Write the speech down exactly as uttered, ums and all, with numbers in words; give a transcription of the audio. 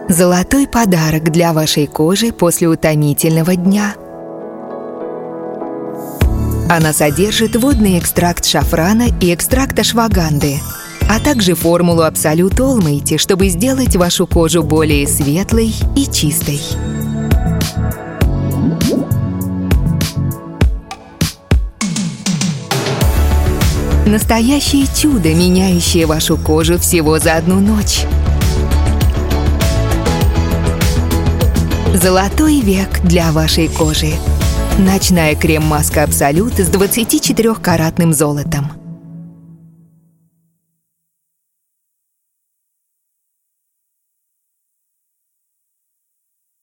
Золотой подарок для вашей кожи после утомительного дня. Она содержит водный экстракт шафрана и экстракт ашваганды, а также формулу Absolute Almighty, чтобы сделать вашу кожу более светлой и чистой. Настоящее чудо, меняющее вашу кожу всего за одну ночь. Золотой век для вашей кожи. Ночная крем-маска Absolute с двадцатичетырёхкаратным золотом.